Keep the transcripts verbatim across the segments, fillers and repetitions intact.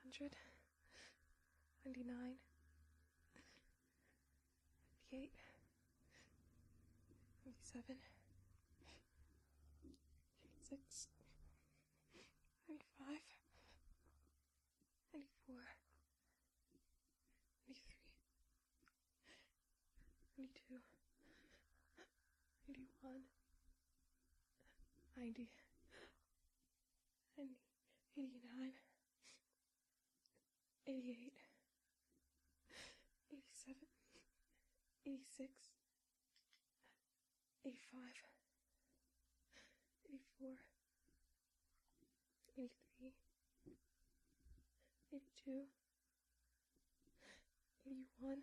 hundred, ninety-nine, ninety-eight, ninety-seven, ninety-six, ninety-five, ninety-four, ninety-three, ninety-two, ninety-one, ninety, ninety, eighty-nine, eighty-eight, eighty-seven, eighty-six, eighty-five, eighty-four, eighty-three, eighty-two, eighty-one,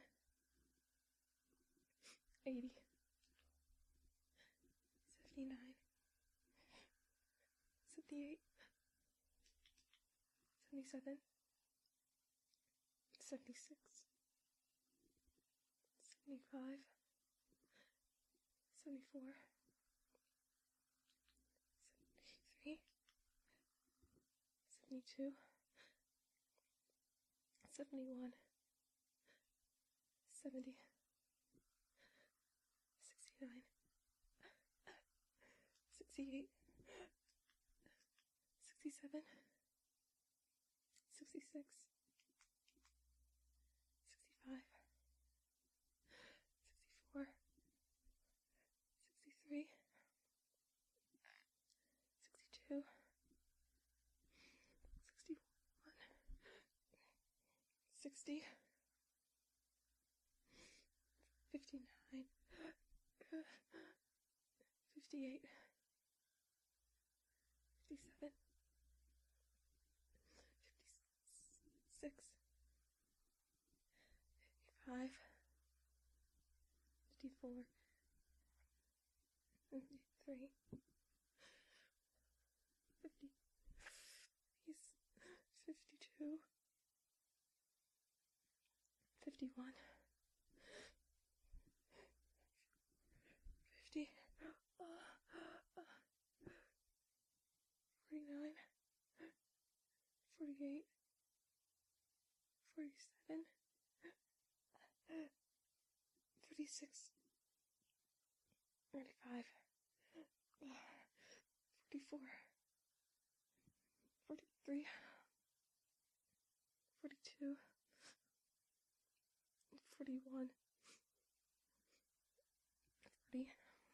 eighty, seventy-nine, seventy-eight, seventy-seven, seventy-six, seventy-five, seventy-four, seventy-three, seventy-two, seventy-one, seventy, sixty-nine, sixty-eight, sixty-seven, sixty-six, sixty-five, sixty-four, sixty-three, sixty-two, sixty-one, sixty, fifty-nine, fifty-eight, fifty-seven, fifty-six, fifty-five, fifty-four, fifty-three, fifty, fifty-two, fifty-one, fifty, uh, uh, forty-nine, forty-eight, forty-seven, forty-six, forty-five, forty-four, forty-three, forty-two, forty-one, forty,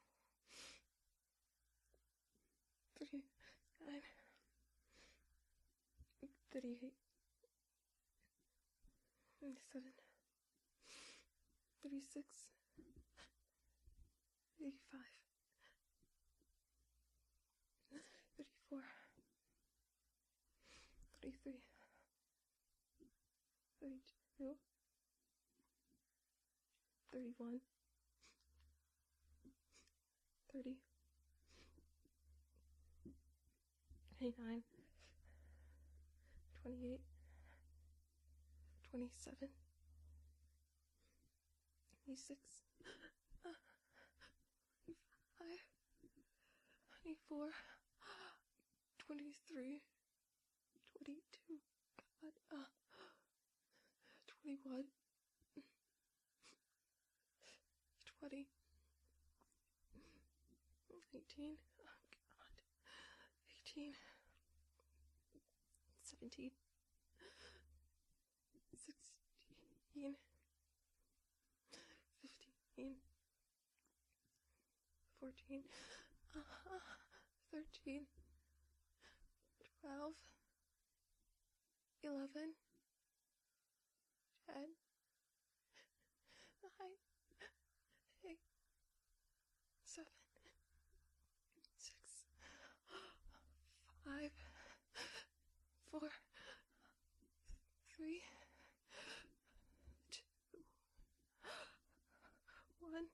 thirty-nine, thirty-eight, thirty-seven, thirty-six, thirty-five, thirty-four, thirty-three, thirty-two, thirty-one, thirty, twenty-nine, twenty-eight, twenty-seven, twenty-six, twenty-five, twenty-four, twenty-three, twenty-two, God, uh, twenty-one, twenty, eighteen, oh God, eighteen, seventeen, sixteen, fifteen, fourteen, uh, thirteen, twelve, eleven, ten, nine, eight, seven, six, five, four, three, two, one.